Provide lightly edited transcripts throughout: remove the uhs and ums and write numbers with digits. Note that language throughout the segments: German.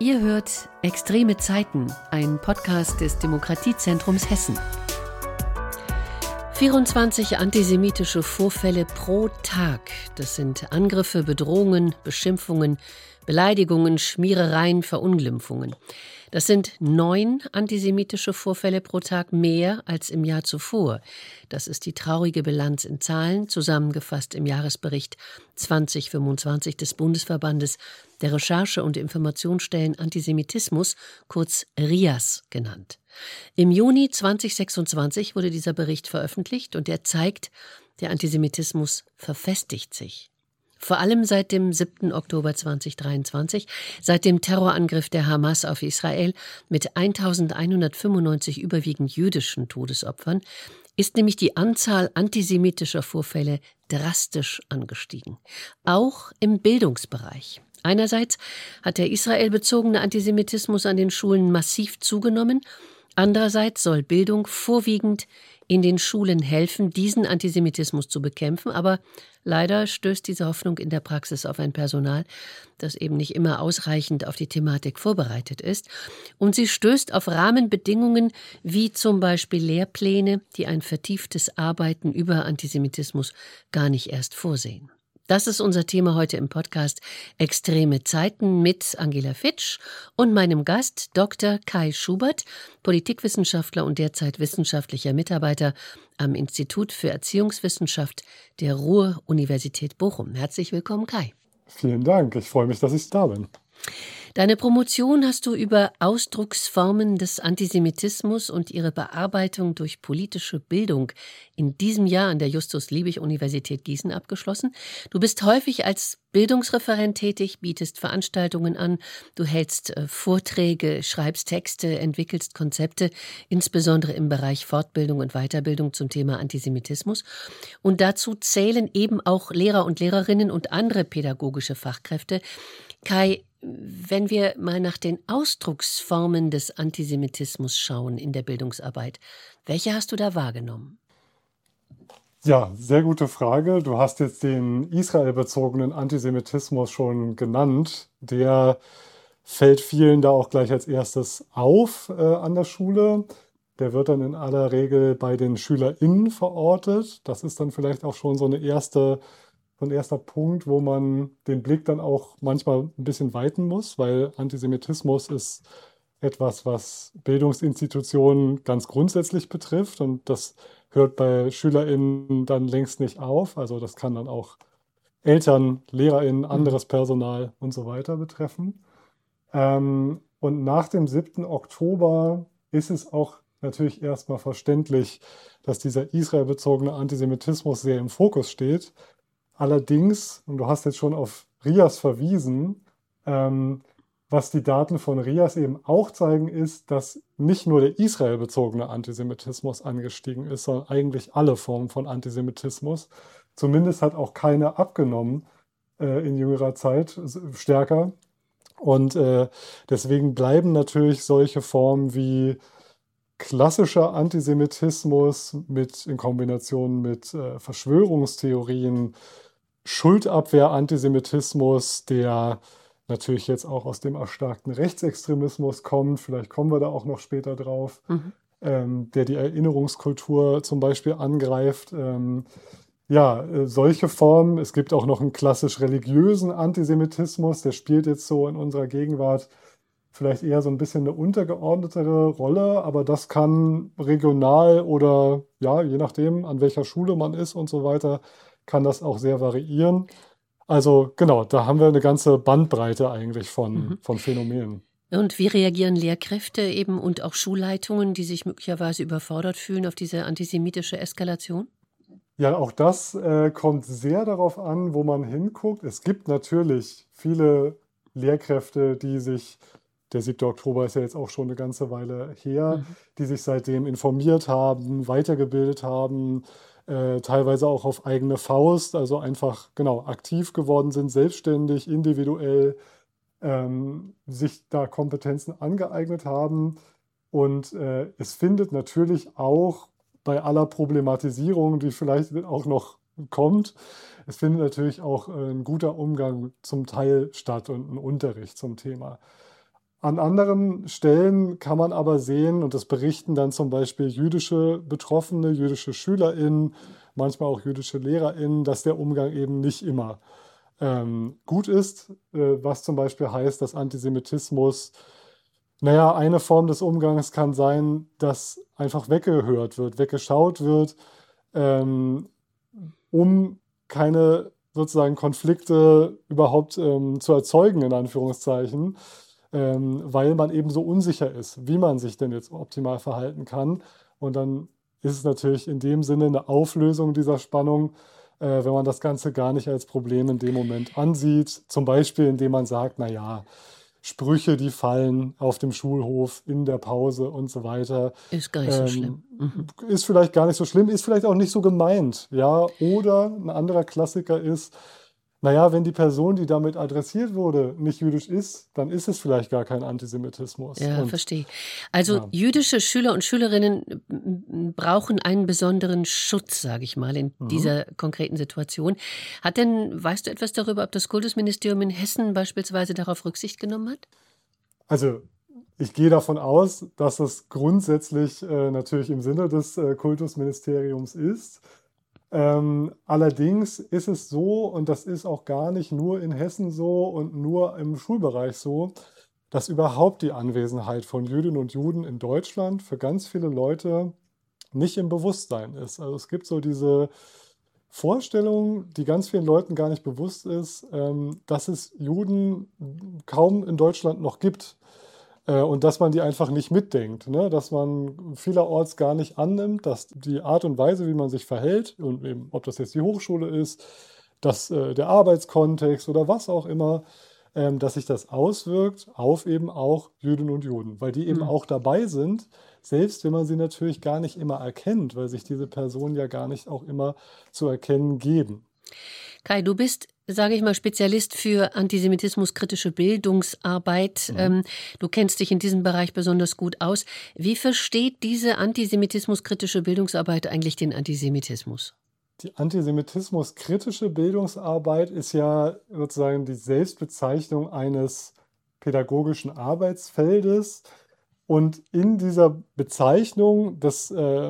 Ihr hört Extreme Zeiten, ein Podcast des Demokratiezentrums Hessen. 24 antisemitische Vorfälle pro Tag. Das sind Angriffe, Bedrohungen, Beschimpfungen, Beleidigungen, Schmierereien, Verunglimpfungen. Das sind 9 antisemitische Vorfälle pro Tag mehr als im Jahr zuvor. Das ist die traurige Bilanz in Zahlen, zusammengefasst im Jahresbericht 2025 des Bundesverbandes der Recherche- und Informationsstellen Antisemitismus, kurz RIAS genannt. Im Juni 2026 wurde dieser Bericht veröffentlicht und er zeigt, der Antisemitismus verfestigt sich. Vor allem seit dem 7. Oktober 2023, seit dem Terrorangriff der Hamas auf Israel mit 1195 überwiegend jüdischen Todesopfern, ist nämlich die Anzahl antisemitischer Vorfälle drastisch angestiegen. Auch im Bildungsbereich. Einerseits hat der israelbezogene Antisemitismus an den Schulen massiv zugenommen, andererseits soll Bildung vorwiegend in den Schulen helfen, diesen Antisemitismus zu bekämpfen, aber leider stößt diese Hoffnung in der Praxis auf ein Personal, das eben nicht immer ausreichend auf die Thematik vorbereitet ist, und sie stößt auf Rahmenbedingungen wie zum Beispiel Lehrpläne, die ein vertieftes Arbeiten über Antisemitismus gar nicht erst vorsehen. Das ist unser Thema heute im Podcast Extreme Zeiten mit Angela Fitsch und meinem Gast Dr. Kai Schubert, Politikwissenschaftler und derzeit wissenschaftlicher Mitarbeiter am Institut für Erziehungswissenschaft der Ruhr-Universität Bochum. Herzlich willkommen, Kai. Vielen Dank, ich freue mich, dass ich da bin. Deine Promotion hast du über Ausdrucksformen des Antisemitismus und ihre Bearbeitung durch politische Bildung in diesem Jahr an der Justus-Liebig-Universität Gießen abgeschlossen. Du bist häufig als Bildungsreferent tätig, bietest Veranstaltungen an, du hältst Vorträge, schreibst Texte, entwickelst Konzepte, insbesondere im Bereich Fortbildung und Weiterbildung zum Thema Antisemitismus. Und dazu zählen eben auch Lehrer und Lehrerinnen und andere pädagogische Fachkräfte. Kai, wenn wir mal nach den Ausdrucksformen des Antisemitismus schauen in der Bildungsarbeit, welche hast du da wahrgenommen? Ja, sehr gute Frage. Du hast jetzt den israelbezogenen Antisemitismus schon genannt. Der fällt vielen da auch gleich als erstes auf an der Schule. Der wird dann in aller Regel bei den SchülerInnen verortet. Das ist dann vielleicht auch schon so ein erster Punkt, wo man den Blick dann auch manchmal ein bisschen weiten muss, weil Antisemitismus ist etwas, was Bildungsinstitutionen ganz grundsätzlich betrifft, und das hört bei SchülerInnen dann längst nicht auf. Also das kann dann auch Eltern, LehrerInnen, anderes Personal und so weiter betreffen. Und nach dem 7. Oktober ist es auch natürlich erstmal verständlich, dass dieser israelbezogene Antisemitismus sehr im Fokus steht. Allerdings, und du hast jetzt schon auf RIAS verwiesen, was die Daten von RIAS eben auch zeigen, ist, dass nicht nur der israelbezogene Antisemitismus angestiegen ist, sondern eigentlich alle Formen von Antisemitismus. Zumindest hat auch keine abgenommen in jüngerer Zeit stärker. Und deswegen bleiben natürlich solche Formen wie klassischer Antisemitismus in Kombination mit Verschwörungstheorien, Schuldabwehr-Antisemitismus, der natürlich jetzt auch aus dem erstarkten Rechtsextremismus kommt, vielleicht kommen wir da auch noch später drauf, der die Erinnerungskultur zum Beispiel angreift. Solche Formen. Es gibt auch noch einen klassisch religiösen Antisemitismus, der spielt jetzt so in unserer Gegenwart vielleicht eher so ein bisschen eine untergeordnetere Rolle, aber das kann regional oder je nachdem, an welcher Schule man ist und so weiter, kann das auch sehr variieren. Also genau, da haben wir eine ganze Bandbreite eigentlich von Phänomenen. Und wie reagieren Lehrkräfte eben und auch Schulleitungen, die sich möglicherweise überfordert fühlen auf diese antisemitische Eskalation? Ja, auch das kommt sehr darauf an, wo man hinguckt. Es gibt natürlich viele Lehrkräfte, die sich, der 7. Oktober ist ja jetzt auch schon eine ganze Weile her, die sich seitdem informiert haben, weitergebildet haben, teilweise auch auf eigene Faust, also einfach aktiv geworden sind, selbstständig, individuell, sich da Kompetenzen angeeignet haben. Und es findet natürlich auch bei aller Problematisierung, die vielleicht auch noch kommt, es findet natürlich auch ein guter Umgang zum Teil statt und ein Unterricht zum Thema. An anderen Stellen kann man aber sehen, und das berichten dann zum Beispiel jüdische Betroffene, jüdische SchülerInnen, manchmal auch jüdische LehrerInnen, dass der Umgang eben nicht immer gut ist, was zum Beispiel heißt, dass Antisemitismus, naja, eine Form des Umgangs kann sein, dass einfach weggehört wird, weggeschaut wird, um keine sozusagen Konflikte überhaupt zu erzeugen, in Anführungszeichen, weil man eben so unsicher ist, wie man sich denn jetzt optimal verhalten kann. Und dann ist es natürlich in dem Sinne eine Auflösung dieser Spannung, wenn man das Ganze gar nicht als Problem in dem Moment ansieht. Zum Beispiel, indem man sagt, naja, Sprüche, die fallen auf dem Schulhof, in der Pause und so weiter, Ist gar nicht so schlimm. ist vielleicht gar nicht so schlimm, ist vielleicht auch nicht so gemeint. Ja? Oder ein anderer Klassiker ist, naja, wenn die Person, die damit adressiert wurde, nicht jüdisch ist, dann ist es vielleicht gar kein Antisemitismus. Ja, Und verstehe. Also ja, jüdische Schüler und Schülerinnen brauchen einen besonderen Schutz, sage ich mal, in dieser konkreten Situation. Weißt du etwas darüber, ob das Kultusministerium in Hessen beispielsweise darauf Rücksicht genommen hat? also ich gehe davon aus, dass es grundsätzlich natürlich im Sinne des Kultusministeriums ist. Allerdings ist es so, und das ist auch gar nicht nur in Hessen so und nur im Schulbereich so, dass überhaupt die Anwesenheit von Jüdinnen und Juden in Deutschland für ganz viele Leute nicht im Bewusstsein ist. Also es gibt so diese Vorstellung, die ganz vielen Leuten gar nicht bewusst ist, dass es Juden kaum in Deutschland noch gibt. Und dass man die einfach nicht mitdenkt, ne? Dass man vielerorts gar nicht annimmt, dass die Art und Weise, wie man sich verhält, und eben, ob das jetzt die Hochschule ist, dass der Arbeitskontext oder was auch immer, dass sich das auswirkt auf eben auch Jüdinnen und Juden, weil die eben auch dabei sind, selbst wenn man sie natürlich gar nicht immer erkennt, weil sich diese Personen ja gar nicht auch immer zu erkennen geben. Kai, du bist, sage ich mal, Spezialist für antisemitismuskritische Bildungsarbeit. Du kennst dich in diesem Bereich besonders gut aus. Wie versteht diese antisemitismuskritische Bildungsarbeit eigentlich den Antisemitismus? Die antisemitismuskritische Bildungsarbeit ist ja sozusagen die Selbstbezeichnung eines pädagogischen Arbeitsfeldes. Und in dieser Bezeichnung, das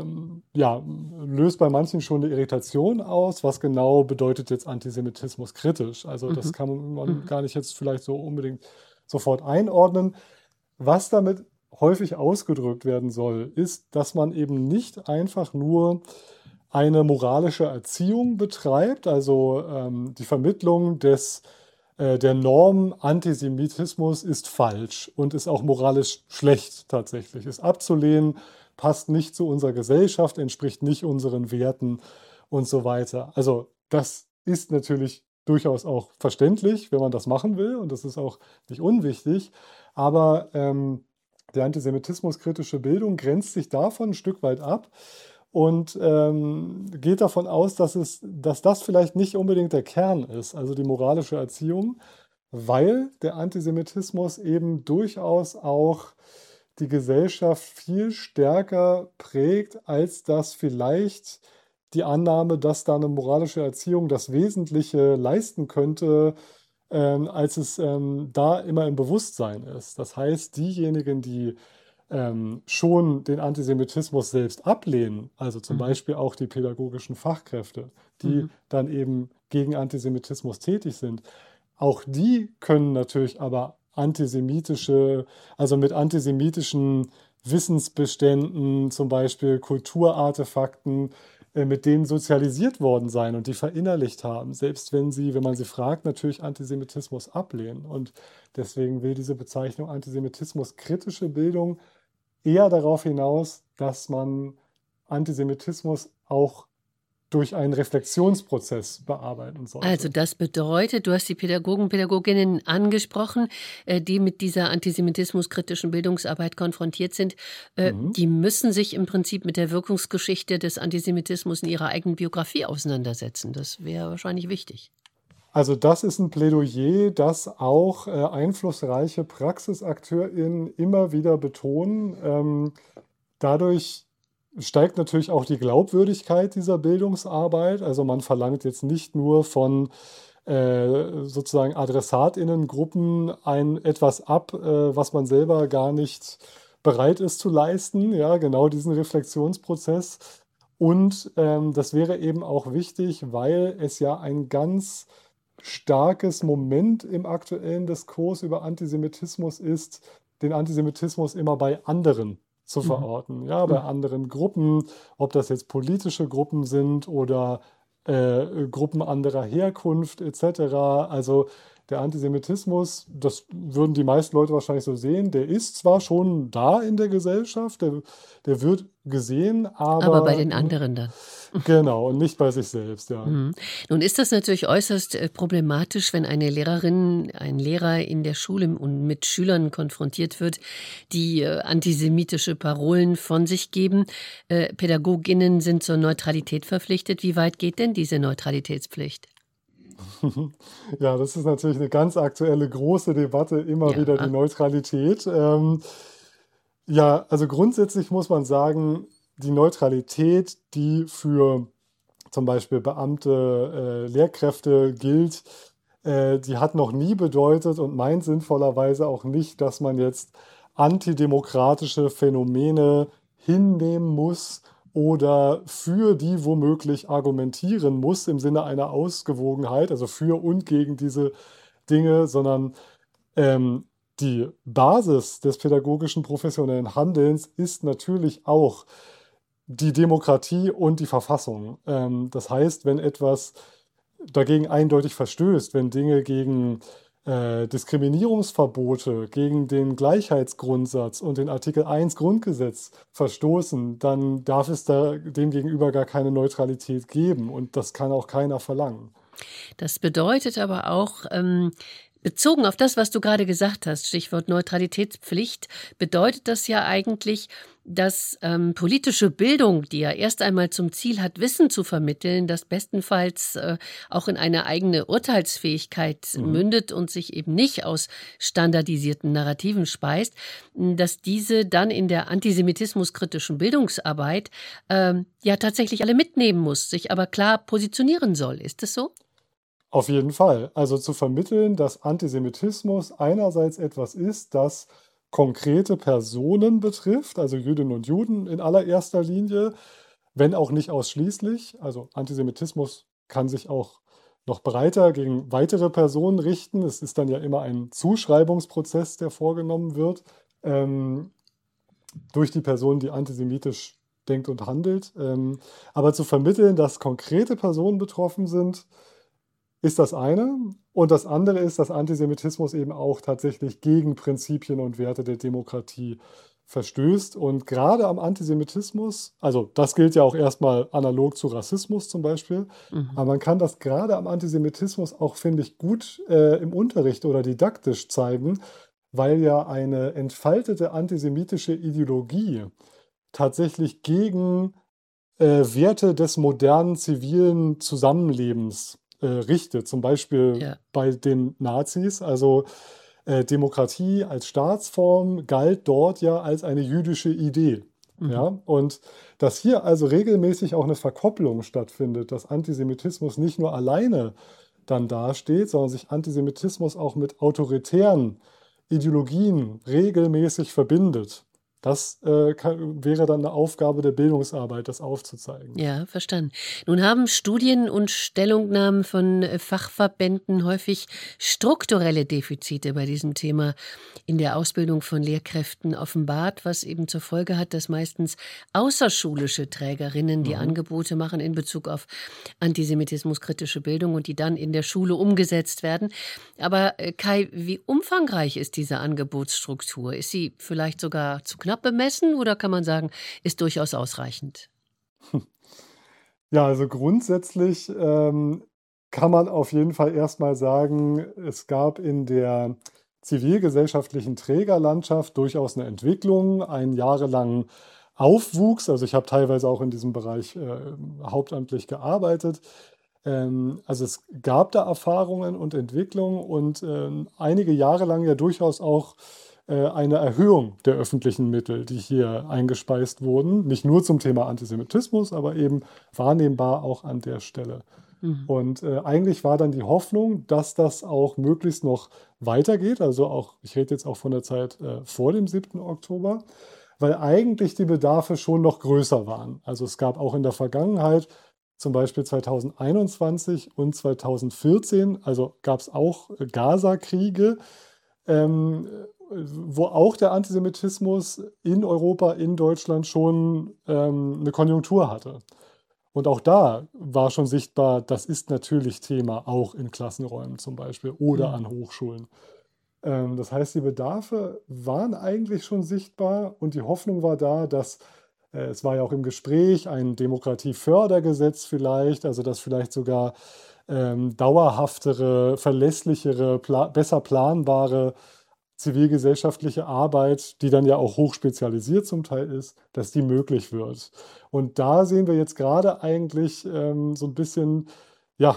ja, löst bei manchen schon eine Irritation aus. Was genau bedeutet jetzt Antisemitismus kritisch? Also das kann man gar nicht jetzt vielleicht so unbedingt sofort einordnen. Was damit häufig ausgedrückt werden soll, ist, dass man eben nicht einfach nur eine moralische Erziehung betreibt, also die Vermittlung der Norm Antisemitismus ist falsch und ist auch moralisch schlecht tatsächlich, ist abzulehnen, passt nicht zu unserer Gesellschaft, entspricht nicht unseren Werten und so weiter. Also das ist natürlich durchaus auch verständlich, wenn man das machen will, und das ist auch nicht unwichtig, aber die antisemitismuskritische Bildung grenzt sich davon ein Stück weit ab und geht davon aus, dass das vielleicht nicht unbedingt der Kern ist, also die moralische Erziehung, weil der Antisemitismus eben durchaus auch die Gesellschaft viel stärker prägt, als das vielleicht die Annahme, dass da eine moralische Erziehung das Wesentliche leisten könnte, als es da immer im Bewusstsein ist. Das heißt, diejenigen, die schon den Antisemitismus selbst ablehnen, also zum Beispiel auch die pädagogischen Fachkräfte, die dann eben gegen Antisemitismus tätig sind, auch die können natürlich aber also mit antisemitischen Wissensbeständen, zum Beispiel Kulturartefakten, mit denen sozialisiert worden sein und die verinnerlicht haben, selbst wenn man sie fragt, natürlich Antisemitismus ablehnen. Und deswegen will diese Bezeichnung antisemitismuskritische Bildung eher darauf hinaus, dass man Antisemitismus auch durch einen Reflexionsprozess bearbeiten Also sollte. das bedeutet, du hast die Pädagogen, Pädagoginnen angesprochen, die mit dieser antisemitismuskritischen Bildungsarbeit konfrontiert sind. Die müssen sich im Prinzip mit der Wirkungsgeschichte des Antisemitismus in ihrer eigenen Biografie auseinandersetzen. Das wäre wahrscheinlich wichtig. Also das ist ein Plädoyer, das auch einflussreiche PraxisakteurInnen immer wieder betonen. Dadurch steigt natürlich auch die Glaubwürdigkeit dieser Bildungsarbeit. Also man verlangt jetzt nicht nur von sozusagen AdressatInnengruppen etwas ab, was man selber gar nicht bereit ist zu leisten. Ja, genau diesen Reflexionsprozess. Und das wäre eben auch wichtig, weil es ja ein ganz starkes Moment im aktuellen Diskurs über Antisemitismus ist, den Antisemitismus immer bei anderen zu verorten, ja, bei anderen Gruppen, ob das jetzt politische Gruppen sind oder Gruppen anderer Herkunft etc. Also der Antisemitismus, das würden die meisten Leute wahrscheinlich so sehen, der ist zwar schon da in der Gesellschaft, der wird gesehen, Aber bei aber den anderen dann. genau, und nicht bei sich selbst, ja. Nun ist das natürlich äußerst problematisch, wenn eine Lehrerin, ein Lehrer in der Schule und mit Schülern konfrontiert wird, die antisemitische Parolen von sich geben. PädagogInnen sind zur Neutralität verpflichtet. Wie weit geht denn diese Neutralitätspflicht? Ja, das ist natürlich eine ganz aktuelle große Debatte, immer wieder die Ja, Neutralität. Ja, also grundsätzlich muss man sagen, die Neutralität, die für zum Beispiel Beamte, Lehrkräfte gilt, die hat noch nie bedeutet und meint sinnvollerweise auch nicht, dass man jetzt antidemokratische Phänomene hinnehmen muss oder für die womöglich argumentieren muss im Sinne einer Ausgewogenheit, also für und gegen diese Dinge, sondern die Basis des pädagogischen professionellen Handelns ist natürlich auch die Demokratie und die Verfassung. Das heißt, wenn etwas dagegen eindeutig verstößt, wenn Dinge gegen Diskriminierungsverbote, gegen den Gleichheitsgrundsatz und den Artikel 1 Grundgesetz verstoßen, dann darf es da demgegenüber gar keine Neutralität geben und das kann auch keiner verlangen. das bedeutet aber auch, bezogen auf das, was du gerade gesagt hast, Stichwort Neutralitätspflicht, bedeutet das ja eigentlich, dass politische Bildung, die ja erst einmal zum Ziel hat, Wissen zu vermitteln, das bestenfalls auch in eine eigene Urteilsfähigkeit mündet und sich eben nicht aus standardisierten Narrativen speist, dass diese dann in der antisemitismuskritischen Bildungsarbeit ja tatsächlich alle mitnehmen muss, sich aber klar positionieren soll. Ist das so? Auf jeden Fall. Also zu vermitteln, dass Antisemitismus einerseits etwas ist, das konkrete Personen betrifft, also Jüdinnen und Juden in allererster Linie, wenn auch nicht ausschließlich. Also Antisemitismus kann sich auch noch breiter gegen weitere Personen richten. Es ist dann ja immer ein Zuschreibungsprozess, der vorgenommen wird, durch die Person, die antisemitisch denkt und handelt. Aber zu vermitteln, dass konkrete Personen betroffen sind, ist das eine. Und das andere ist, dass Antisemitismus eben auch tatsächlich gegen Prinzipien und Werte der Demokratie verstößt. Und gerade am Antisemitismus, also das gilt ja auch erstmal analog zu Rassismus zum Beispiel, aber man kann das gerade am Antisemitismus auch, finde ich, gut im Unterricht oder didaktisch zeigen, weil ja eine entfaltete antisemitische Ideologie tatsächlich gegen Werte des modernen zivilen Zusammenlebens richtet. Zum Beispiel Ja. bei den Nazis. Also Demokratie als Staatsform galt dort ja als eine jüdische Idee. Ja? Und dass hier also regelmäßig auch eine Verkopplung stattfindet, dass Antisemitismus nicht nur alleine dann dasteht, sondern sich Antisemitismus auch mit autoritären Ideologien regelmäßig verbindet. Das wäre dann eine Aufgabe der Bildungsarbeit, das aufzuzeigen. Ja, verstanden. Nun haben Studien und Stellungnahmen von Fachverbänden häufig strukturelle Defizite bei diesem Thema in der Ausbildung von Lehrkräften offenbart, was eben zur Folge hat, dass meistens außerschulische Trägerinnen die Angebote machen in Bezug auf antisemitismuskritische Bildung und die dann in der Schule umgesetzt werden. Aber Kai, wie umfangreich ist diese Angebotsstruktur? Ist sie vielleicht sogar zu knapp bemessen oder kann man sagen, ist durchaus ausreichend? Ja, also grundsätzlich kann man auf jeden Fall erstmal sagen, es gab in der zivilgesellschaftlichen Trägerlandschaft durchaus eine Entwicklung, einen jahrelangen Aufwuchs. Also ich habe teilweise auch in diesem Bereich hauptamtlich gearbeitet. Also es gab da Erfahrungen und Entwicklungen und einige Jahre lang ja durchaus auch eine Erhöhung der öffentlichen Mittel, die hier eingespeist wurden. Nicht nur zum Thema Antisemitismus, aber eben wahrnehmbar auch an der Stelle. Mhm. Und eigentlich war dann die Hoffnung, dass das auch möglichst noch weitergeht. Also auch, ich rede jetzt auch von der Zeit vor dem 7. Oktober, weil eigentlich die Bedarfe schon noch größer waren. Also es gab auch in der Vergangenheit, zum Beispiel 2021 und 2014, also gab es auch Gaza-Kriege, wo auch der Antisemitismus in Europa, in Deutschland schon eine Konjunktur hatte. Und auch da war schon sichtbar, das ist natürlich Thema, auch in Klassenräumen zum Beispiel oder Mhm. an Hochschulen. Das heißt, die Bedarfe waren eigentlich schon sichtbar und die Hoffnung war da, dass es war ja auch im Gespräch ein Demokratiefördergesetz vielleicht, also dass vielleicht sogar dauerhaftere, verlässlichere, besser planbare zivilgesellschaftliche Arbeit, die dann ja auch hochspezialisiert zum Teil ist, dass die möglich wird. Und da sehen wir jetzt gerade eigentlich so ein bisschen, ja,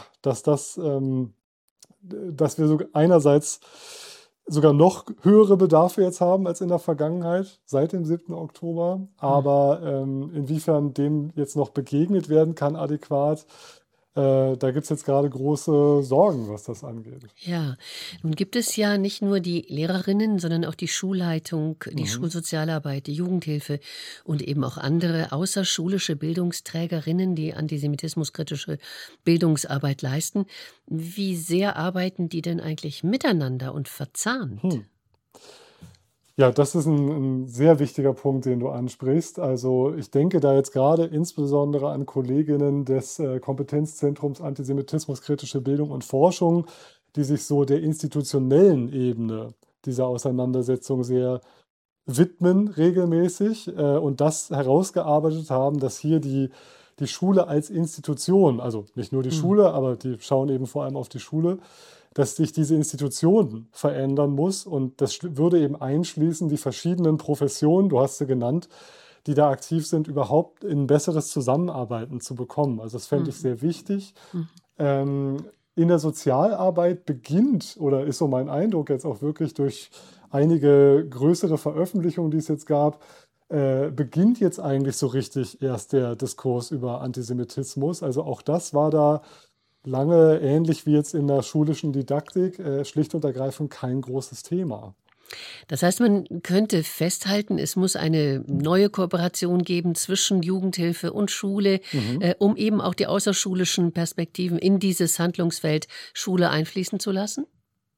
dass wir so einerseits sogar noch höhere Bedarfe jetzt haben als in der Vergangenheit, seit dem 7. Oktober. Mhm. Aber inwiefern dem jetzt noch begegnet werden kann adäquat, da gibt es jetzt gerade große Sorgen, was das angeht. Ja, nun gibt es ja nicht nur die Lehrerinnen, sondern auch die Schulleitung, die Mhm. Schulsozialarbeit, die Jugendhilfe und eben auch andere außerschulische Bildungsträgerinnen, die antisemitismuskritische Bildungsarbeit leisten. Wie sehr arbeiten die denn eigentlich miteinander und verzahnt? Hm. Ja, das ist ein sehr wichtiger Punkt, den du ansprichst. Also, ich denke da jetzt gerade insbesondere an Kolleginnen des Kompetenzzentrums Antisemitismuskritische Bildung und Forschung, die sich so der institutionellen Ebene dieser Auseinandersetzung sehr widmen regelmäßig, und das herausgearbeitet haben, dass hier die Schule als Institution, also nicht nur die Mhm. Schule, aber die schauen eben vor allem auf die Schule, dass sich diese Institution verändern muss. Und das würde eben einschließen, die verschiedenen Professionen, du hast sie genannt, die da aktiv sind, überhaupt in ein besseres Zusammenarbeiten zu bekommen. Also das fände ich Mhm. sehr wichtig. Mhm. Ähm, in der Sozialarbeit beginnt, oder ist so mein Eindruck jetzt auch wirklich durch einige größere Veröffentlichungen, die es jetzt gab, beginnt jetzt eigentlich so richtig erst der Diskurs über Antisemitismus. Also auch das war da lange ähnlich wie jetzt in der schulischen Didaktik, schlicht und ergreifend kein großes Thema. Das heißt, man könnte festhalten, es muss eine neue Kooperation geben zwischen Jugendhilfe und Schule, Mhm. um eben auch die außerschulischen Perspektiven in dieses Handlungsfeld Schule einfließen zu lassen?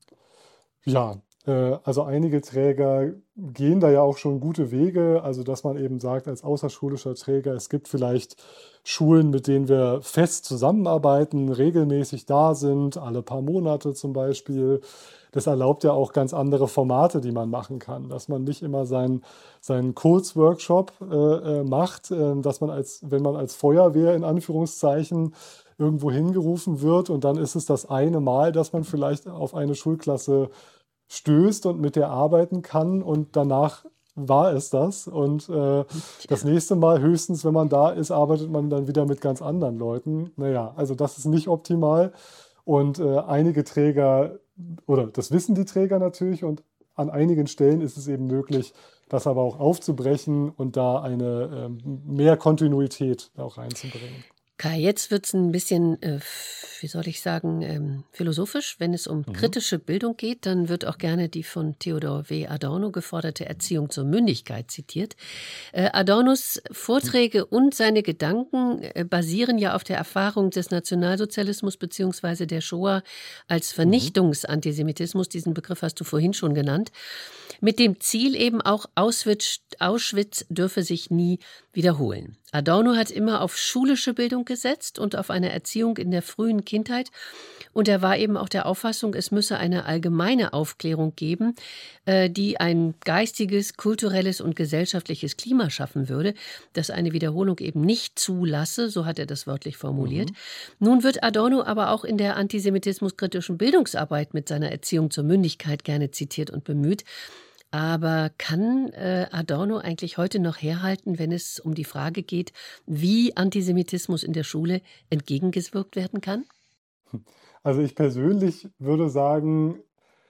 Ja, also einige Träger gehen da ja auch schon gute Wege. Also, dass man eben sagt, als außerschulischer Träger, es gibt vielleicht Schulen, mit denen wir fest zusammenarbeiten, regelmäßig da sind, alle paar Monate zum Beispiel. Das erlaubt ja auch ganz andere Formate, die man machen kann. Dass man nicht immer seinen Kurzworkshop macht, dass man wenn man als Feuerwehr in Anführungszeichen irgendwo hingerufen wird und dann ist es das eine Mal, dass man vielleicht auf eine Schulklasse stößt und mit der arbeiten kann und danach war es das. Und das Tja. nächste Mal höchstens, wenn man da ist, arbeitet man dann wieder mit ganz anderen Leuten. Naja, also das ist nicht optimal. Und einige Träger, oder das wissen die Träger natürlich, und an einigen Stellen ist es eben möglich, das aber auch aufzubrechen und da eine mehr Kontinuität auch reinzubringen. Kai, jetzt wird's ein bisschen, wie soll ich sagen, philosophisch. Wenn es um Mhm. kritische Bildung geht, dann wird auch gerne die von Theodor W. Adorno geforderte Erziehung zur Mündigkeit zitiert. Adornos Vorträge und seine Gedanken basieren ja auf der Erfahrung des Nationalsozialismus beziehungsweise der Shoah als Mhm. Vernichtungsantisemitismus. Diesen Begriff hast du vorhin schon genannt. Mit dem Ziel eben auch, Auschwitz dürfe sich nie wiederholen. Adorno hat immer auf schulische Bildung gesetzt und auf eine Erziehung in der frühen Kindheit. Und er war eben auch der Auffassung, es müsse eine allgemeine Aufklärung geben, die ein geistiges, kulturelles und gesellschaftliches Klima schaffen würde, das eine Wiederholung eben nicht zulasse, so hat er das wörtlich formuliert. Mhm. Nun wird Adorno aber auch in der antisemitismuskritischen Bildungsarbeit mit seiner Erziehung zur Mündigkeit gerne zitiert und bemüht. Aber kann Adorno eigentlich heute noch herhalten, wenn es um die Frage geht, wie Antisemitismus in der Schule entgegengewirkt werden kann? Also ich persönlich würde sagen,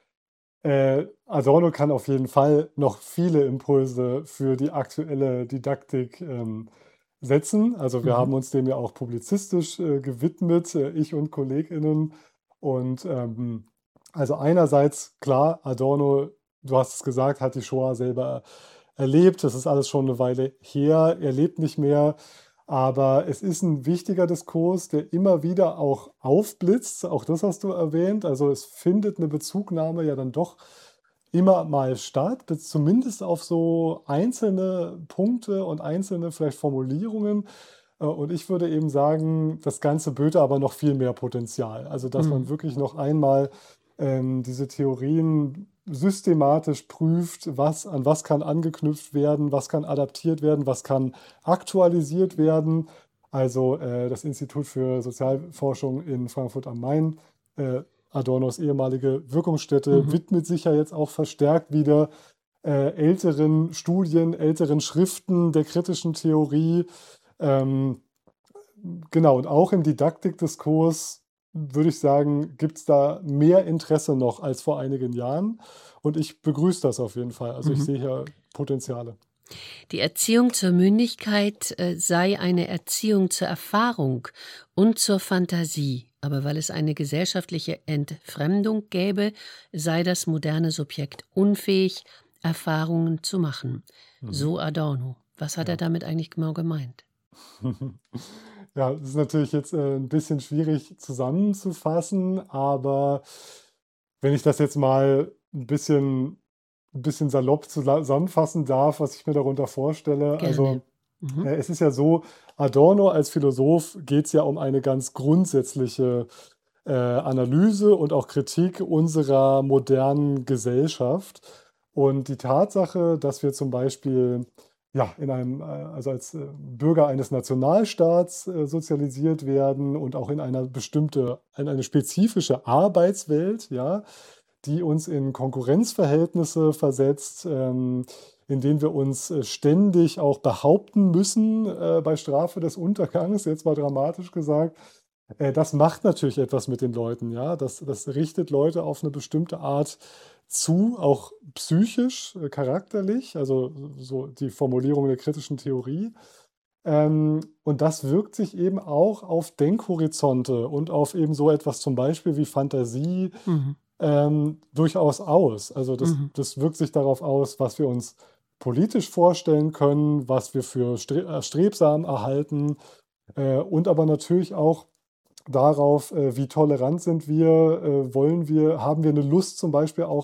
Adorno kann auf jeden Fall noch viele Impulse für die aktuelle Didaktik setzen. Also wir Mhm. haben uns dem ja auch publizistisch gewidmet, ich und KollegInnen. Und also einerseits, klar, Adorno, du hast es gesagt, hat die Shoah selber erlebt. Das ist alles schon eine Weile her. Er lebt nicht mehr. Aber es ist ein wichtiger Diskurs, der immer wieder auch aufblitzt. Auch das hast du erwähnt. Also es findet eine Bezugnahme ja dann doch immer mal statt, zumindest auf so einzelne Punkte und einzelne vielleicht Formulierungen. Und ich würde eben sagen, das Ganze böte aber noch viel mehr Potenzial. Also, dass man Mhm. wirklich noch einmal diese Theorien systematisch prüft, an was kann angeknüpft werden, was kann adaptiert werden, was kann aktualisiert werden. Also das Institut für Sozialforschung in Frankfurt am Main, äh, Adornos ehemalige Wirkungsstätte, Mhm. widmet sich ja jetzt auch verstärkt wieder älteren Studien, älteren Schriften der kritischen Theorie. Ähm, genau, und auch im Didaktikdiskurs würde ich sagen, gibt es da mehr Interesse noch als vor einigen Jahren. Und ich begrüße das auf jeden Fall. Also ich Mhm. sehe hier Potenziale. Die Erziehung zur Mündigkeit sei eine Erziehung zur Erfahrung und zur Fantasie, aber weil es eine gesellschaftliche Entfremdung gäbe, sei das moderne Subjekt unfähig, Erfahrungen zu machen. Mhm. So Adorno. Was hat er Ja. damit eigentlich genau gemeint? Ja, das ist natürlich jetzt ein bisschen schwierig zusammenzufassen, aber wenn ich das jetzt mal ein bisschen salopp zusammenfassen darf, was ich mir darunter vorstelle. Gerne. Also Mhm. es ist ja so, Adorno als Philosoph geht es ja um eine ganz grundsätzliche Analyse und auch Kritik unserer modernen Gesellschaft. Und die Tatsache, dass wir zum Beispiel ja, also als Bürger eines Nationalstaats sozialisiert werden und auch in eine spezifische Arbeitswelt, ja, die uns in Konkurrenzverhältnisse versetzt, in denen wir uns ständig auch behaupten müssen, bei Strafe des Untergangs, jetzt mal dramatisch gesagt. Das macht natürlich etwas mit den Leuten, ja. Das richtet Leute auf eine bestimmte Art zu, auch psychisch, charakterlich, also so die Formulierung der kritischen Theorie. Und das wirkt sich eben auch auf Denkhorizonte und auf eben so etwas zum Beispiel wie Fantasie Mhm. durchaus aus. Also Mhm. das wirkt sich darauf aus, was wir uns politisch vorstellen können, was wir für erstrebsam erhalten, und aber natürlich auch darauf, wie tolerant sind wir, haben wir eine Lust zum Beispiel auch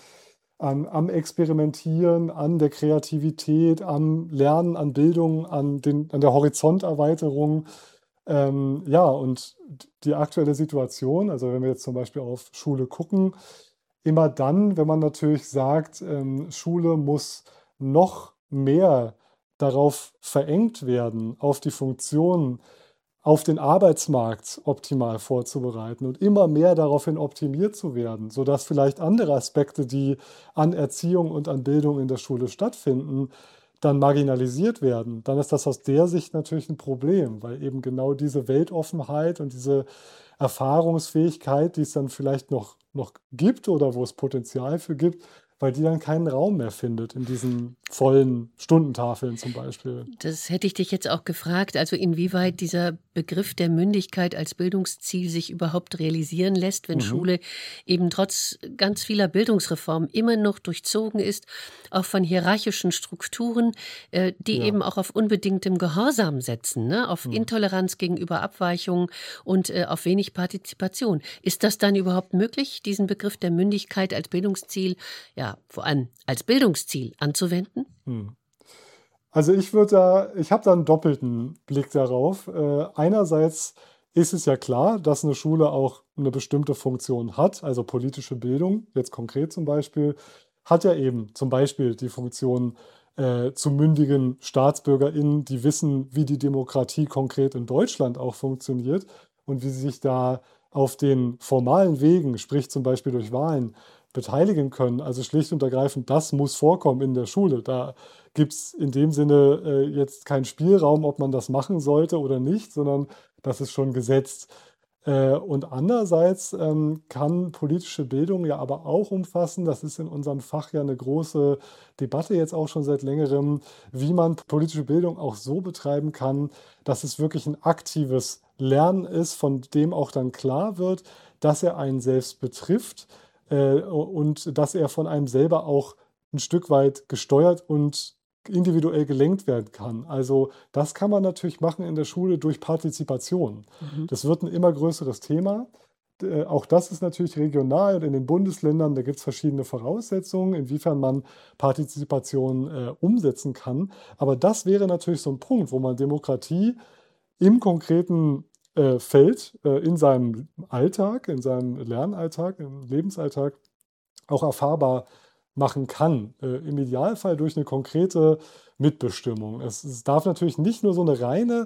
am Experimentieren, an der Kreativität, am Lernen, an Bildung, an der Horizonterweiterung. Ja, und die aktuelle Situation, also wenn wir jetzt zum Beispiel auf Schule gucken, immer dann, wenn man natürlich sagt, Schule muss noch mehr darauf verengt werden, auf die Funktion, auf den Arbeitsmarkt optimal vorzubereiten und immer mehr daraufhin optimiert zu werden, sodass vielleicht andere Aspekte, die an Erziehung und an Bildung in der Schule stattfinden, dann marginalisiert werden, dann ist das aus der Sicht natürlich ein Problem, weil eben genau diese Weltoffenheit und diese Erfahrungsfähigkeit, die es dann vielleicht noch gibt oder wo es Potenzial für gibt, weil die dann keinen Raum mehr findet in diesen vollen Stundentafeln zum Beispiel. Das hätte ich dich jetzt auch gefragt, also inwieweit dieser Begriff der Mündigkeit als Bildungsziel sich überhaupt realisieren lässt, wenn Mhm. Schule eben trotz ganz vieler Bildungsreformen immer noch durchzogen ist, auch von hierarchischen Strukturen, die Ja. eben auch auf unbedingtem Gehorsam setzen, ne? Auf Mhm. Intoleranz gegenüber Abweichungen und auf wenig Partizipation. Ist das dann überhaupt möglich, diesen Begriff der Mündigkeit als Bildungsziel, ja, vor allem als Bildungsziel anzuwenden? Mhm. Also, ich habe da einen doppelten Blick darauf. Einerseits ist es ja klar, dass eine Schule auch eine bestimmte Funktion hat, also politische Bildung, jetzt konkret zum Beispiel, hat ja eben zum Beispiel die Funktion, zu mündigen StaatsbürgerInnen, die wissen, wie die Demokratie konkret in Deutschland auch funktioniert und wie sie sich da auf den formalen Wegen, sprich zum Beispiel durch Wahlen, beteiligen können. Also, schlicht und ergreifend, das muss vorkommen in der Schule. Da gibt es in dem Sinne jetzt keinen Spielraum, ob man das machen sollte oder nicht, sondern das ist schon gesetzt. Und andererseits kann politische Bildung ja aber auch umfassen, das ist in unserem Fach ja eine große Debatte jetzt auch schon seit längerem, wie man politische Bildung auch so betreiben kann, dass es wirklich ein aktives Lernen ist, von dem auch dann klar wird, dass er einen selbst betrifft und dass er von einem selber auch ein Stück weit gesteuert und individuell gelenkt werden kann. Also das kann man natürlich machen in der Schule durch Partizipation. Mhm. Das wird ein immer größeres Thema. Auch das ist natürlich regional und in den Bundesländern, da gibt es verschiedene Voraussetzungen, inwiefern man Partizipation umsetzen kann. Aber das wäre natürlich so ein Punkt, wo man Demokratie im konkreten Feld, in seinem Alltag, in seinem Lernalltag, im Lebensalltag auch erfahrbar machen kann. Im Idealfall durch eine konkrete Mitbestimmung. Es darf natürlich nicht nur so eine reine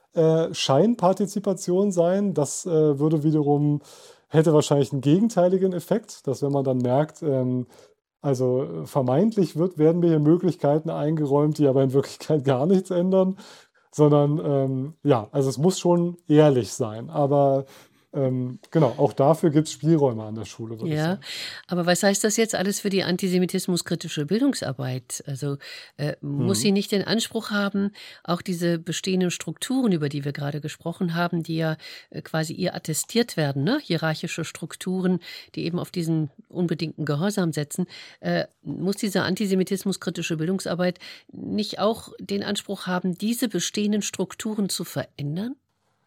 Scheinpartizipation sein. Das würde wiederum, hätte wahrscheinlich einen gegenteiligen Effekt, dass wenn man dann merkt, also vermeintlich werden mir hier Möglichkeiten eingeräumt, die aber in Wirklichkeit gar nichts ändern, sondern ja, also es muss schon ehrlich sein. Aber genau, auch dafür gibt es Spielräume an der Schule, würde ich Ja, sagen. aber was heißt das jetzt alles für die antisemitismuskritische Bildungsarbeit? Also muss Mhm. sie nicht den Anspruch haben, auch diese bestehenden Strukturen, über die wir gerade gesprochen haben, die ja quasi ihr attestiert werden, ne? Hierarchische Strukturen, die eben auf diesen unbedingten Gehorsam setzen, muss diese antisemitismuskritische Bildungsarbeit nicht auch den Anspruch haben, diese bestehenden Strukturen zu verändern?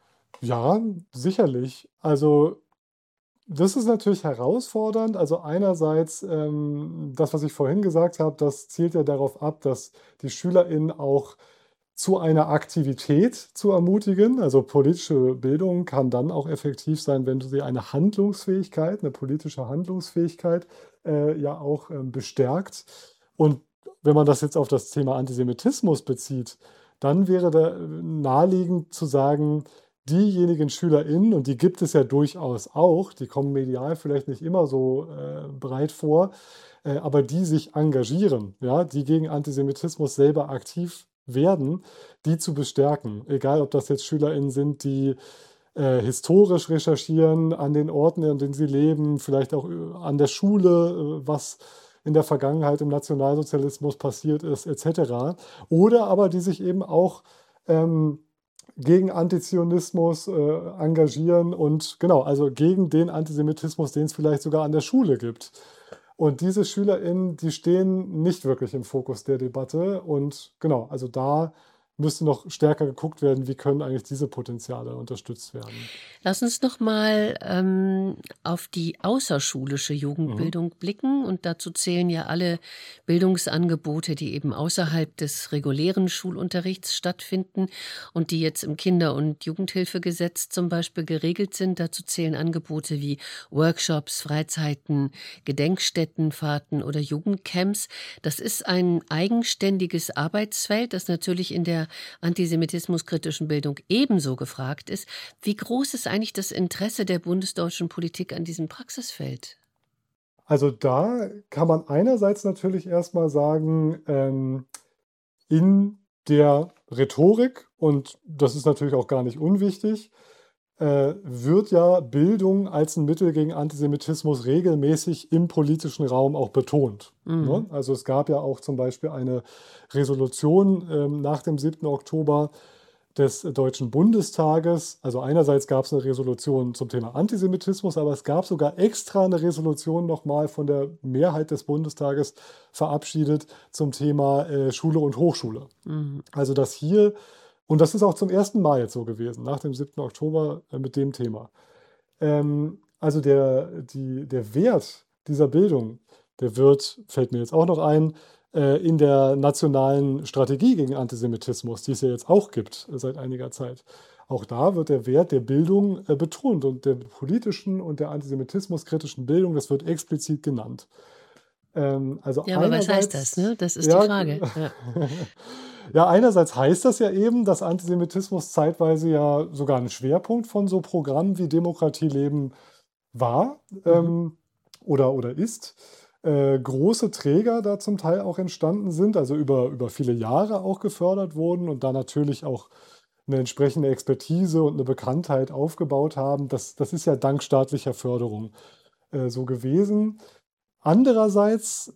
Ja, sicherlich. Also das ist natürlich herausfordernd. Also einerseits, das, was ich vorhin gesagt habe, das zielt ja darauf ab, dass die SchülerInnen auch zu einer Aktivität zu ermutigen. Also politische Bildung kann dann auch effektiv sein, wenn du sie eine Handlungsfähigkeit, eine politische Handlungsfähigkeit ja auch bestärkt. Und wenn man das jetzt auf das Thema Antisemitismus bezieht, dann wäre da naheliegend zu sagen, diejenigen SchülerInnen, und die gibt es ja durchaus auch, die kommen medial vielleicht nicht immer so breit vor, aber die sich engagieren, ja, die gegen Antisemitismus selber aktiv werden, die zu bestärken. Egal, ob das jetzt SchülerInnen sind, die historisch recherchieren an den Orten, an denen sie leben, vielleicht auch an der Schule, was in der Vergangenheit im Nationalsozialismus passiert ist, etc. Oder aber die sich eben auch ähm, gegen Antizionismus engagieren und genau, also gegen den Antisemitismus, den es vielleicht sogar an der Schule gibt. Und diese SchülerInnen, die stehen nicht wirklich im Fokus der Debatte. Und genau, also da müsste noch stärker geguckt werden, wie können eigentlich diese Potenziale unterstützt werden. Lass uns noch mal auf die außerschulische Mhm. Jugendbildung blicken. Und dazu zählen ja alle Bildungsangebote, die eben außerhalb des regulären Schulunterrichts stattfinden und die jetzt im Kinder- und Jugendhilfegesetz zum Beispiel geregelt sind. Dazu zählen Angebote wie Workshops, Freizeiten, Gedenkstättenfahrten oder Jugendcamps. Das ist ein eigenständiges Arbeitsfeld, das natürlich in der antisemitismuskritischen Bildung ebenso gefragt ist. Wie groß ist eigentlich das Interesse der bundesdeutschen Politik an diesem Praxisfeld? Also da kann man einerseits natürlich erstmal sagen, in der Rhetorik, und das ist natürlich auch gar nicht unwichtig, wird ja Bildung als ein Mittel gegen Antisemitismus regelmäßig im politischen Raum auch betont. Ne? Mhm. Also es gab ja auch zum Beispiel eine Resolution nach dem 7. Oktober des Deutschen Bundestages. Also einerseits gab es eine Resolution zum Thema Antisemitismus, aber es gab sogar extra eine Resolution nochmal von der Mehrheit des Bundestages verabschiedet zum Thema Schule und Hochschule. Mhm. Also dass hier, und das ist auch zum ersten Mal jetzt so gewesen, nach dem 7. Oktober mit dem Thema. Also der Wert dieser Bildung, der wird, fällt mir jetzt auch noch ein, in der nationalen Strategie gegen Antisemitismus, die es ja jetzt auch gibt seit einiger Zeit. Auch da wird der Wert der Bildung betont und der politischen und der antisemitismuskritischen Bildung, das wird explizit genannt. Also Ja, aber was heißt das, einerseits, ne? Das ist die ja, Frage. Ja. ja, einerseits heißt das ja eben, dass Antisemitismus zeitweise ja sogar ein Schwerpunkt von so Programmen wie Demokratie leben war Mhm. oder ist. Große Träger da zum Teil auch entstanden sind, also über viele Jahre auch gefördert wurden und da natürlich auch eine entsprechende Expertise und eine Bekanntheit aufgebaut haben. Das ist ja dank staatlicher Förderung so gewesen. Andererseits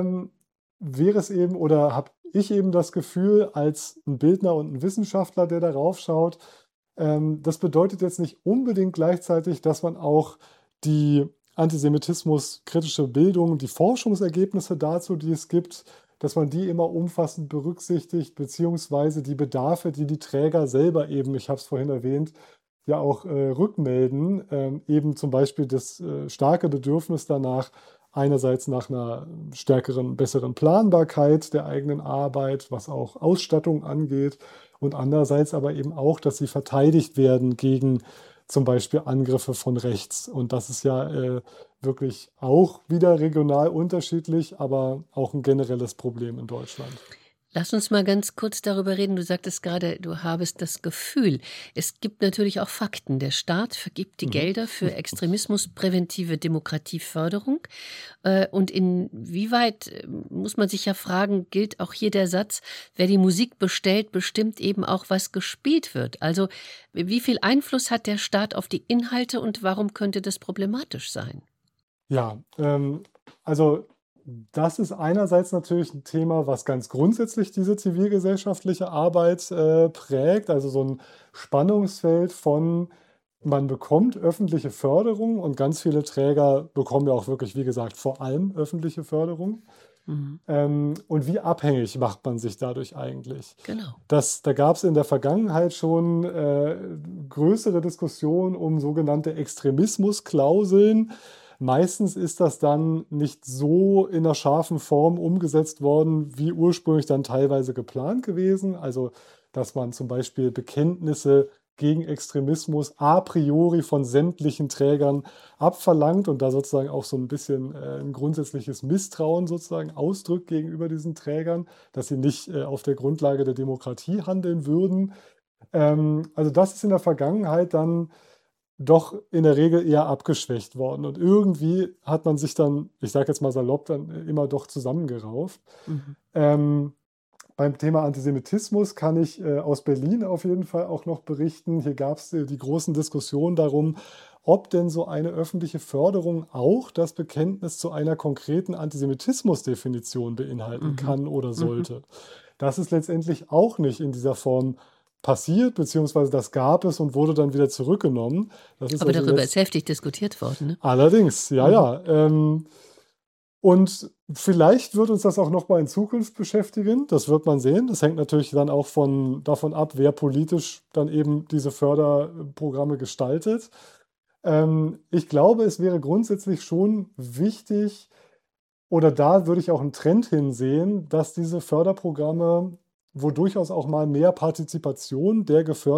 wäre es eben oder habe ich eben das Gefühl, als ein Bildner und ein Wissenschaftler, der darauf schaut, das bedeutet jetzt nicht unbedingt gleichzeitig, dass man auch die antisemitismuskritische Bildung, die Forschungsergebnisse dazu, die es gibt, dass man die immer umfassend berücksichtigt, beziehungsweise die Bedarfe, die die Träger selber eben, ich habe es vorhin erwähnt, ja auch rückmelden, eben zum Beispiel das starke Bedürfnis danach, einerseits nach einer stärkeren, besseren Planbarkeit der eigenen Arbeit, was auch Ausstattung angeht, und andererseits aber eben auch, dass sie verteidigt werden gegen zum Beispiel Angriffe von rechts. Und das ist ja wirklich auch wieder regional unterschiedlich, aber auch ein generelles Problem in Deutschland. Lass uns mal ganz kurz darüber reden. Du sagtest gerade, du habest das Gefühl. Es gibt natürlich auch Fakten. Der Staat vergibt die Gelder für extremismuspräventive Demokratieförderung. Und inwieweit, muss man sich ja fragen, gilt auch hier der Satz, wer die Musik bestellt, bestimmt eben auch, was gespielt wird. Also wie viel Einfluss hat der Staat auf die Inhalte und warum könnte das problematisch sein? Ja, also das ist einerseits natürlich ein Thema, was ganz grundsätzlich diese zivilgesellschaftliche Arbeit prägt, also so ein Spannungsfeld von, man bekommt öffentliche Förderung und ganz viele Träger bekommen ja auch wirklich, wie gesagt, vor allem öffentliche Förderung. Mhm. Und wie abhängig macht man sich dadurch eigentlich? Genau. Da gab es in der Vergangenheit schon größere Diskussionen um sogenannte Extremismusklauseln. Meistens ist das dann nicht so in einer scharfen Form umgesetzt worden, wie ursprünglich dann teilweise geplant gewesen. Also, dass man zum Beispiel Bekenntnisse gegen Extremismus a priori von sämtlichen Trägern abverlangt und da sozusagen auch so ein bisschen ein grundsätzliches Misstrauen sozusagen ausdrückt gegenüber diesen Trägern, dass sie nicht auf der Grundlage der Demokratie handeln würden. Also das ist in der Vergangenheit dann doch in der Regel eher abgeschwächt worden. Und irgendwie hat man sich dann, ich sage jetzt mal salopp, dann immer doch zusammengerauft. Mhm. Beim Thema Antisemitismus kann ich aus Berlin auf jeden Fall auch noch berichten. Hier gab es die großen Diskussionen darum, ob denn so eine öffentliche Förderung auch das Bekenntnis zu einer konkreten Antisemitismusdefinition beinhalten Mhm. kann oder Mhm. sollte. Das ist letztendlich auch nicht in dieser Form passiert, beziehungsweise das gab es und wurde dann wieder zurückgenommen. Das ist Aber also darüber jetzt ist heftig diskutiert worden, ne? allerdings, ja, Mhm. ja. Und vielleicht wird uns das auch noch mal in Zukunft beschäftigen. Das wird man sehen. Das hängt natürlich dann auch davon ab, wer politisch dann eben diese Förderprogramme gestaltet. Ich glaube, es wäre grundsätzlich schon wichtig, oder da würde ich auch einen Trend hinsehen, dass diese Förderprogramme, wo durchaus auch mal mehr Partizipation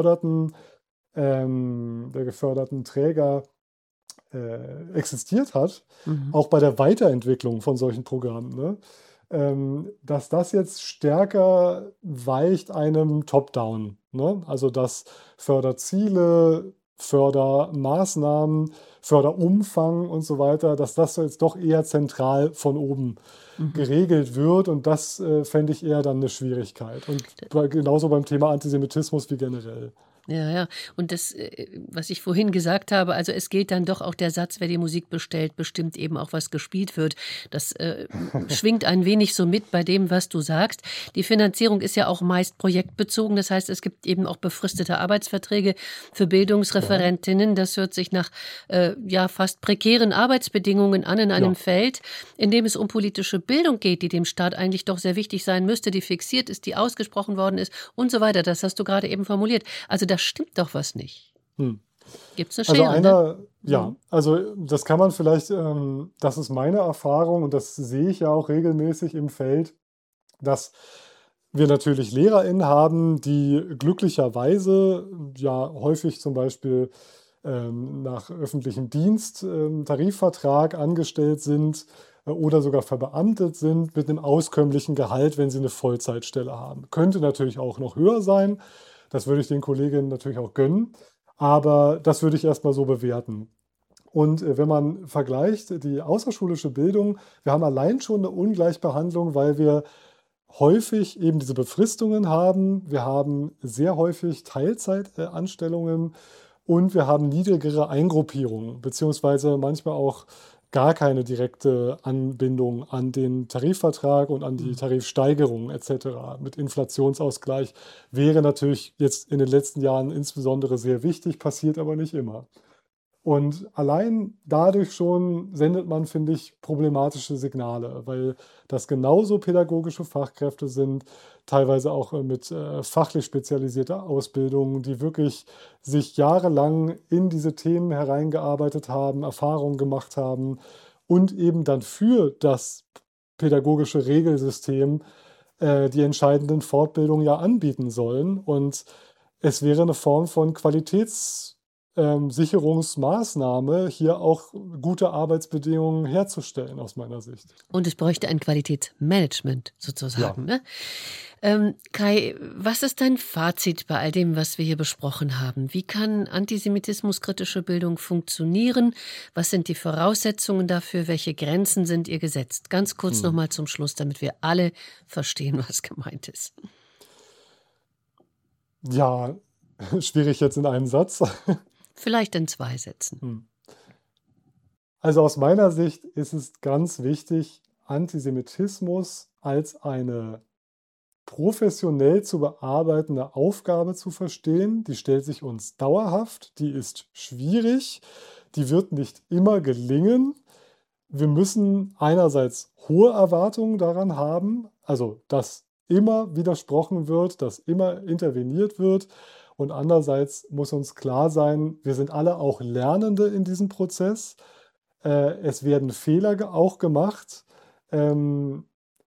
der geförderten Träger existiert hat, Mhm. auch bei der Weiterentwicklung von solchen Programmen, ne? Dass das jetzt stärker weicht einem Top-Down, ne? Also dass Förderziele, Fördermaßnahmen, Förderumfang und so weiter, dass das so jetzt doch eher zentral von oben Mhm. geregelt wird und das fände ich eher dann eine Schwierigkeit. Und genauso beim Thema Antisemitismus wie generell. Ja, ja. Und das, was ich vorhin gesagt habe, also es gilt dann doch auch der Satz, wer die Musik bestellt, bestimmt eben auch, was gespielt wird. Das schwingt ein wenig so mit bei dem, was du sagst. Die Finanzierung ist ja auch meist projektbezogen. Das heißt, es gibt eben auch befristete Arbeitsverträge für Bildungsreferentinnen. Das hört sich nach ja fast prekären Arbeitsbedingungen an in einem Ja. Feld, in dem es um politische Bildung geht, die dem Staat eigentlich doch sehr wichtig sein müsste, die fixiert ist, die ausgesprochen worden ist und so weiter. Das hast du gerade eben formuliert. Also da stimmt doch was nicht. Hm. Gibt es eine Also Schere, ne? ja, also das kann man vielleicht, das ist meine Erfahrung und das sehe ich ja auch regelmäßig im Feld, dass wir natürlich LehrerInnen haben, die glücklicherweise ja häufig zum Beispiel nach öffentlichem Dienst, Tarifvertrag angestellt sind oder sogar verbeamtet sind mit einem auskömmlichen Gehalt, wenn sie eine Vollzeitstelle haben. Könnte natürlich auch noch höher sein. Das würde ich den Kolleginnen natürlich auch gönnen. Aber das würde ich erstmal so bewerten. Und wenn man vergleicht die außerschulische Bildung, wir haben allein schon eine Ungleichbehandlung, weil wir häufig eben diese Befristungen haben. Wir haben sehr häufig Teilzeitanstellungen und wir haben niedrigere Eingruppierungen, beziehungsweise manchmal auch gar keine direkte Anbindung an den Tarifvertrag und an die Tarifsteigerung etc. Mit Inflationsausgleich wäre natürlich jetzt in den letzten Jahren insbesondere sehr wichtig, passiert aber nicht immer. Und allein dadurch schon sendet man, finde ich, problematische Signale, weil das genauso pädagogische Fachkräfte sind, teilweise auch mit fachlich spezialisierter Ausbildung, die wirklich sich jahrelang in diese Themen hereingearbeitet haben, Erfahrungen gemacht haben und eben dann für das pädagogische Regelsystem die entscheidenden Fortbildungen ja anbieten sollen. Und es wäre eine Form von Sicherungsmaßnahme, hier auch gute Arbeitsbedingungen herzustellen, aus meiner Sicht. Und es bräuchte ein Qualitätsmanagement sozusagen. Ja. Ne? Kai, was ist dein Fazit bei all dem, was wir hier besprochen haben? Wie kann antisemitismuskritische Bildung funktionieren? Was sind die Voraussetzungen dafür? Welche Grenzen sind ihr gesetzt? Ganz kurz nochmal zum Schluss, damit wir alle verstehen, was gemeint ist. Ja, schwierig jetzt in einem Satz. Vielleicht in 2 Sätzen. Also aus meiner Sicht ist es ganz wichtig, Antisemitismus als eine professionell zu bearbeitende Aufgabe zu verstehen. Die stellt sich uns dauerhaft, die ist schwierig, die wird nicht immer gelingen. Wir müssen einerseits hohe Erwartungen daran haben, also dass immer widersprochen wird, dass immer interveniert wird. Und andererseits muss uns klar sein, wir sind alle auch Lernende in diesem Prozess. Es werden Fehler auch gemacht. Und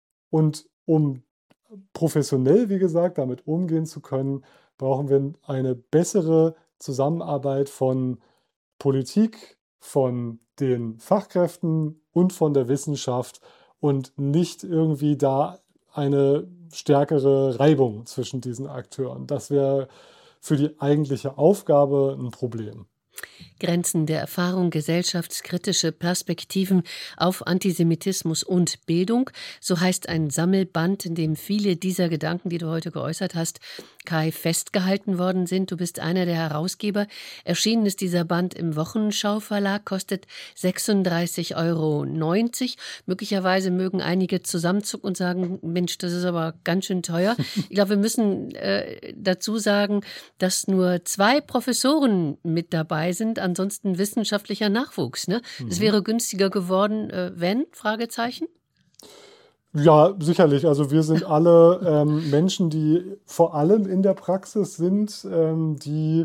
um professionell, wie gesagt, damit umgehen zu können, brauchen wir eine bessere Zusammenarbeit von Politik, von den Fachkräften und von der Wissenschaft und nicht irgendwie da eine stärkere Reibung zwischen diesen Akteuren. Das wäre für die eigentliche Aufgabe ein Problem. Grenzen der Erfahrung, gesellschaftskritische Perspektiven auf Antisemitismus und Bildung. So heißt ein Sammelband, in dem viele dieser Gedanken, die du heute geäußert hast, Kai, festgehalten worden sind. Du bist einer der Herausgeber. Erschienen ist dieser Band im Wochenschau Verlag, kostet 36,90 €. Möglicherweise mögen einige zusammenzucken und sagen, Mensch, das ist aber ganz schön teuer. Ich glaube, wir müssen dazu sagen, dass nur 2 Professoren mit dabei sind, ansonsten wissenschaftlicher Nachwuchs. Ne? Es wäre günstiger geworden, wenn? Fragezeichen? Ja, sicherlich. Also wir sind alle Menschen, die vor allem in der Praxis sind, die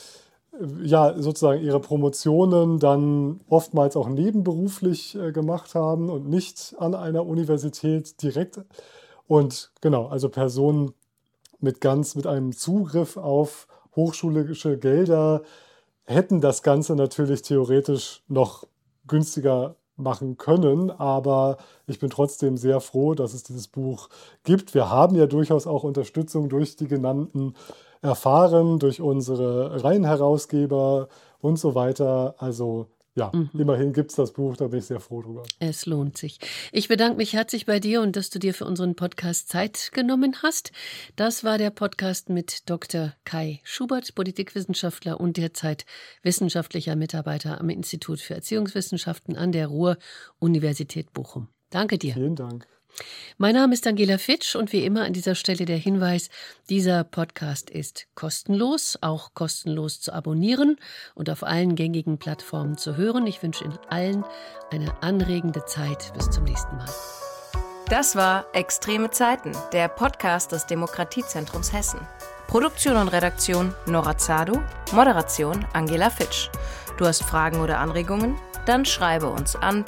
ja sozusagen ihre Promotionen dann oftmals auch nebenberuflich gemacht haben und nicht an einer Universität direkt. Und genau, also Personen mit einem Zugriff auf hochschulische Gelder hätten das Ganze natürlich theoretisch noch günstiger machen können, aber ich bin trotzdem sehr froh, dass es dieses Buch gibt. Wir haben ja durchaus auch Unterstützung durch die genannten erfahren, durch unsere Reihenherausgeber und so weiter. Also ja, immerhin gibt es das Buch, da bin ich sehr froh drüber. Es lohnt sich. Ich bedanke mich herzlich bei dir und dass du dir für unseren Podcast Zeit genommen hast. Das war der Podcast mit Dr. Kai Schubert, Politikwissenschaftler und derzeit wissenschaftlicher Mitarbeiter am Institut für Erziehungswissenschaften an der Ruhr-Universität Bochum. Danke dir. Vielen Dank. Mein Name ist Daniela Fitsch und wie immer an dieser Stelle der Hinweis, dieser Podcast ist kostenlos, auch kostenlos zu abonnieren und auf allen gängigen Plattformen zu hören. Ich wünsche Ihnen allen eine anregende Zeit. Bis zum nächsten Mal. Das war Extreme Zeiten, der Podcast des Demokratiezentrums Hessen. Produktion und Redaktion Nora Zadu, Moderation Angela Fitsch. Du hast Fragen oder Anregungen? Dann schreibe uns an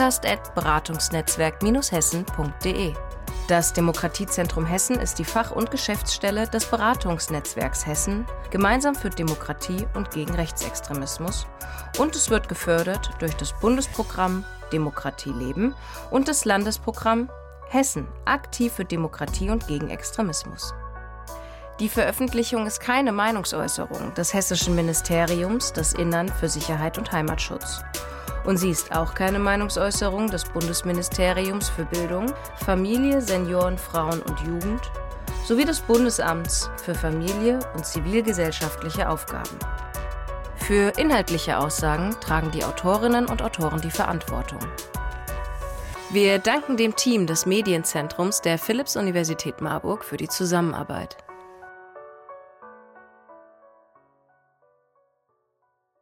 podcast@beratungsnetzwerk-hessen.de. Das Demokratiezentrum Hessen ist die Fach- und Geschäftsstelle des Beratungsnetzwerks Hessen, gemeinsam für Demokratie und gegen Rechtsextremismus, und es wird gefördert durch das Bundesprogramm Demokratie leben und das Landesprogramm Hessen aktiv für Demokratie und gegen Extremismus. Die Veröffentlichung ist keine Meinungsäußerung des Hessischen Ministeriums des Innern für Sicherheit und Heimatschutz. Und sie ist auch keine Meinungsäußerung des Bundesministeriums für Bildung, Familie, Senioren, Frauen und Jugend sowie des Bundesamts für Familie und zivilgesellschaftliche Aufgaben. Für inhaltliche Aussagen tragen die Autorinnen und Autoren die Verantwortung. Wir danken dem Team des Medienzentrums der Philipps-Universität Marburg für die Zusammenarbeit.